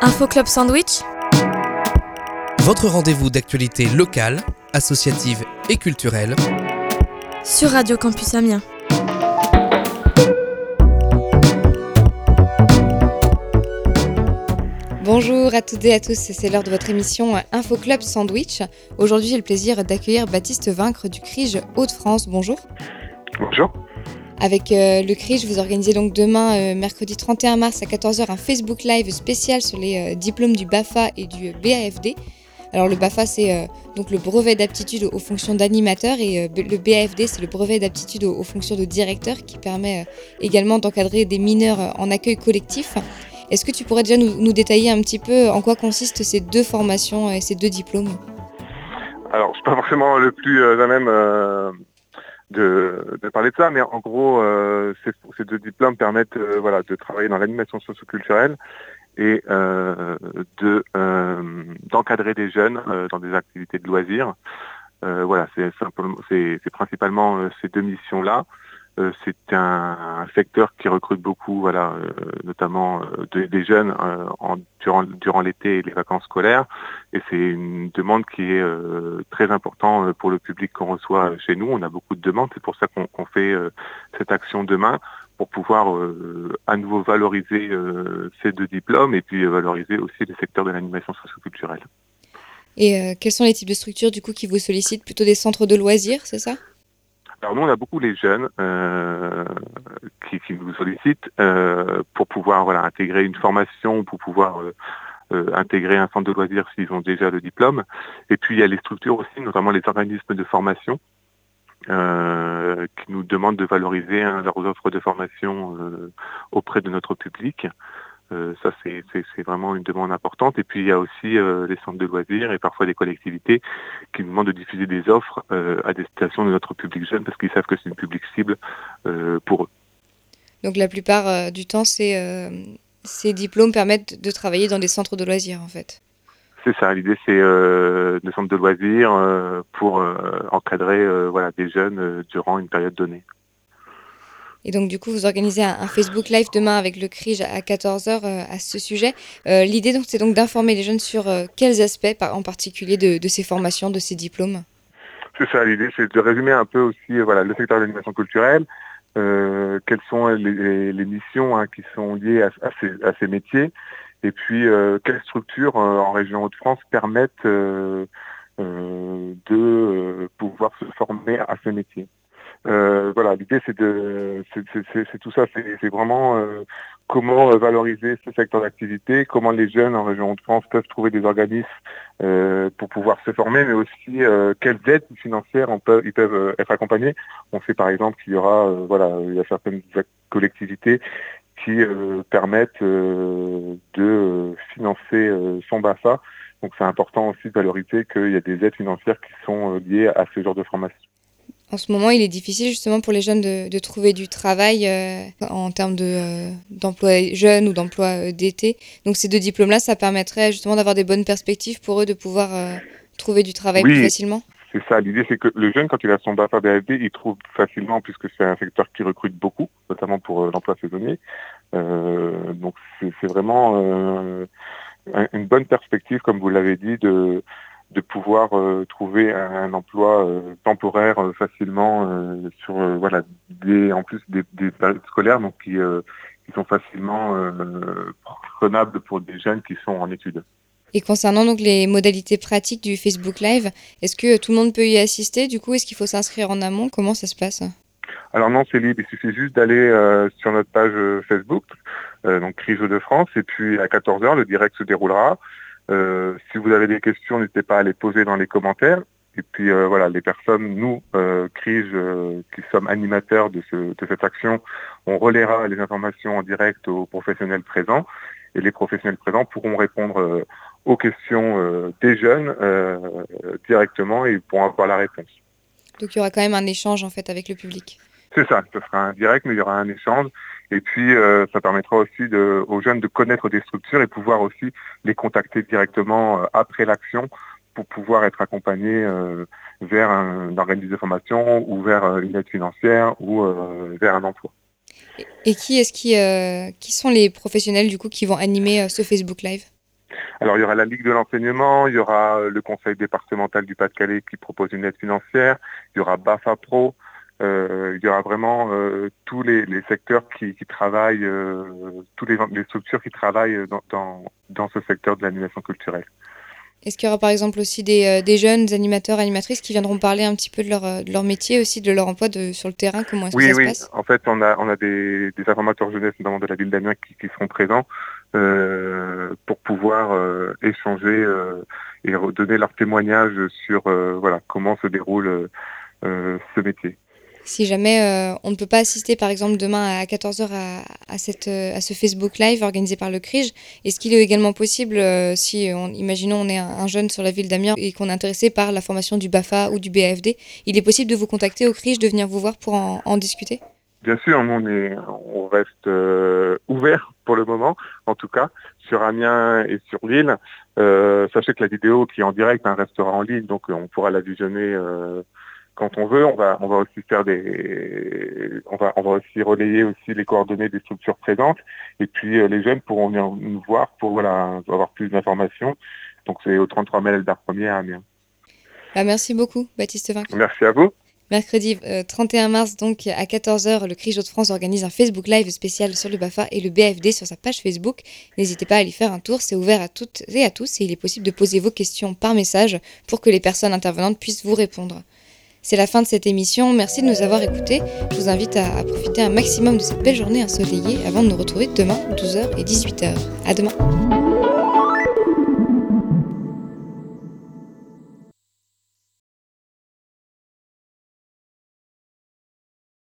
Info Club Sandwich, votre rendez-vous d'actualité locale, associative et culturelle sur Radio Campus Amiens. Bonjour à toutes et à tous, c'est l'heure de votre émission Info Club Sandwich. Aujourd'hui, j'ai le plaisir d'accueillir Baptiste Vaincre du CRIJ Hauts-de-France. Bonjour. Bonjour. Avec le CRIJ, vous organisez donc demain, mercredi 31 mars à 14h, un Facebook Live spécial sur les diplômes du BAFA et du BAFD. Alors le BAFA, c'est donc le brevet d'aptitude aux fonctions d'animateur et le BAFD, c'est le brevet d'aptitude aux fonctions de directeur qui permet également d'encadrer des mineurs en accueil collectif. Est-ce que tu pourrais déjà nous détailler un petit peu en quoi consistent ces deux formations et ces deux diplômes ? Alors, je ne suis pas forcément le plus à même de parler de ça, mais en gros, ces deux diplômes permettent de travailler dans l'animation socio-culturelle et d'encadrer des jeunes dans des activités de loisirs. C'est principalement ces deux missions-là. C'est un secteur qui recrute beaucoup, notamment des jeunes durant l'été et les vacances scolaires. Et c'est une demande qui est très importante pour le public qu'on reçoit chez nous. On a beaucoup de demandes, c'est pour ça qu'on fait cette action demain, pour pouvoir à nouveau valoriser ces deux diplômes et puis valoriser aussi les secteurs de l'animation socio-culturelle. Et quels sont les types de structures du coup qui vous sollicitent ? Plutôt des centres de loisirs, c'est ça ? Alors nous, on a beaucoup les jeunes qui nous sollicitent pour pouvoir intégrer une formation, pour pouvoir intégrer un centre de loisirs s'ils ont déjà le diplôme. Et puis il y a les structures aussi, notamment les organismes de formation qui nous demandent de valoriser leurs offres de formation auprès de notre public. Ça, c'est vraiment une demande importante. Et puis, il y a aussi les centres de loisirs et parfois des collectivités qui nous demandent de diffuser des offres à destination de notre public jeune parce qu'ils savent que c'est une public cible pour eux. Donc, la plupart du temps, ces diplômes permettent de travailler dans des centres de loisirs, en fait. C'est ça. L'idée, c'est des centres de loisirs pour encadrer des jeunes durant une période donnée. Et donc, du coup, vous organisez un Facebook Live demain avec le CRIJ à 14h à ce sujet. L'idée, donc, c'est donc d'informer les jeunes sur quels aspects, en particulier, de ces formations, de ces diplômes. C'est ça, l'idée, c'est de résumer un peu aussi le secteur de l'animation culturelle, quelles sont les missions qui sont liées à ces métiers, et puis quelles structures en région Hauts-de-France permettent de pouvoir se former à ce métier. L'idée c'est tout ça, c'est vraiment comment valoriser ce secteur d'activité, comment les jeunes en région Hauts-de-France peuvent trouver des organismes pour pouvoir se former, mais aussi quelles aides financières ils peuvent être accompagnés. On sait par exemple qu'il y aura il y a certaines collectivités qui permettent de financer son BAFA. Donc c'est important aussi de valoriser qu'il y a des aides financières qui sont liées à ce genre de formation. En ce moment, il est difficile justement pour les jeunes de trouver du travail en termes d'emploi jeune ou d'emploi d'été. Donc ces deux diplômes-là, ça permettrait justement d'avoir des bonnes perspectives pour eux de pouvoir trouver du travail plus facilement. C'est ça. L'idée, c'est que le jeune, quand il a son BAFA BAFD, il trouve facilement, puisque c'est un secteur qui recrute beaucoup, notamment pour l'emploi saisonnier. Donc c'est vraiment une bonne perspective, comme vous l'avez dit, de pouvoir trouver un emploi temporaire facilement en plus des périodes scolaires, donc qui sont facilement prenables pour des jeunes qui sont en études. Et concernant donc les modalités pratiques du Facebook Live, est-ce que tout le monde peut y assister ? Du coup, est-ce qu'il faut s'inscrire en amont ? Comment ça se passe ? Alors non, c'est libre. Il suffit juste d'aller sur notre page Facebook, donc CRIJ Hauts-de-France, et puis à 14h, le direct se déroulera. Si vous avez des questions, n'hésitez pas à les poser dans les commentaires. Et puis les personnes, nous, CRIJ, qui sommes animateurs de cette action, on relaiera les informations en direct aux professionnels présents. Et les professionnels présents pourront répondre aux questions des jeunes directement et ils pourront avoir la réponse. Donc il y aura quand même un échange en fait avec le public. C'est ça, ce sera un direct, mais il y aura un échange. Et puis, ça permettra aussi aux jeunes de connaître des structures et pouvoir aussi les contacter directement après l'action pour pouvoir être accompagnés vers un organisme de formation ou vers une aide financière ou vers un emploi. Et qui sont les professionnels du coup qui vont animer ce Facebook Live ? Alors il y aura la Ligue de l'enseignement, il y aura le Conseil départemental du Pas-de-Calais qui propose une aide financière, il y aura BAFA Pro, il y aura vraiment tous les secteurs qui travaillent, tous les structures qui travaillent dans ce secteur de l'animation culturelle. Est-ce qu'il y aura par exemple aussi des jeunes animateurs, animatrices qui viendront parler un petit peu de leur métier aussi, de leur emploi sur le terrain? Comment est-ce que ça se passe? En fait, on a des informateurs jeunesse, notamment de la ville d'Amiens, qui seront présents pour pouvoir échanger et donner leur témoignage sur comment se déroule ce métier. Si jamais on ne peut pas assister par exemple demain à 14h à ce Facebook Live organisé par le CRIJ, est-ce qu'il est également possible, imaginons on est un jeune sur la ville d'Amiens et qu'on est intéressé par la formation du BAFA ou du BAFD, il est possible de vous contacter au CRIJ, de venir vous voir pour en discuter? Bien sûr, on reste ouvert pour le moment, en tout cas, sur Amiens et sur Lille. Sachez que la vidéo qui est en direct restera en ligne, donc on pourra la visionner quand on veut. On va aussi faire on va aussi relayer aussi les coordonnées des structures présentes, et puis les jeunes pourront venir nous voir pour avoir plus d'informations. Donc c'est au 33 mai Albert 1er à Amiens. Merci beaucoup Baptiste Vaincre. Merci à vous. Mercredi 31 mars, donc à 14h, le CRIJ Hauts-de-France organise un Facebook Live spécial sur le BAFA et le BAFD sur sa page Facebook. N'hésitez pas à y faire un tour, c'est ouvert à toutes et à tous et il est possible de poser vos questions par message pour que les personnes intervenantes puissent vous répondre. C'est la fin de cette émission, merci de nous avoir écoutés. Je vous invite à profiter un maximum de cette belle journée ensoleillée avant de nous retrouver demain, 12h et 18h. À demain.